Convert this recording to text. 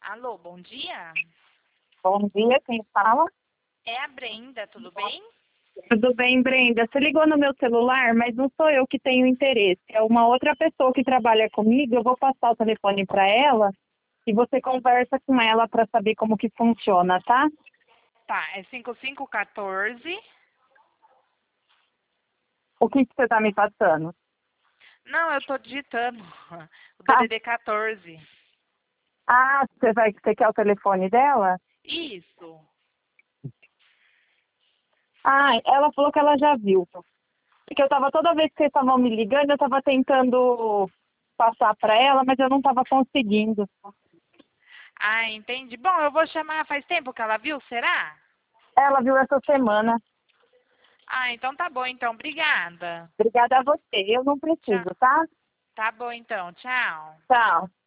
Alô, bom dia? Bom dia, quem fala? É a Brenda, tudo bem? Tudo bem, Brenda? Você ligou no meu celular, mas não sou eu que tenho interesse. É uma outra pessoa que trabalha comigo. Eu vou passar o telefone para ela e você conversa com ela para saber como que funciona, tá? Tá, é 5514. O que que você está me passando? Não, eu tô digitando. O Tá. DDD 14. Ah, você quer o telefone dela? Isso. Ah, ela falou que ela já viu. Porque toda vez que vocês estavam me ligando, eu estava tentando passar para ela, mas eu não estava conseguindo. Ah, entendi. Bom, eu vou chamar. Faz tempo que ela viu, será? Ela viu essa semana. Ah, então tá bom, então. Obrigada. Obrigada a você. Eu não Tchau. preciso, tá? Tá bom, então. Tchau. Tchau.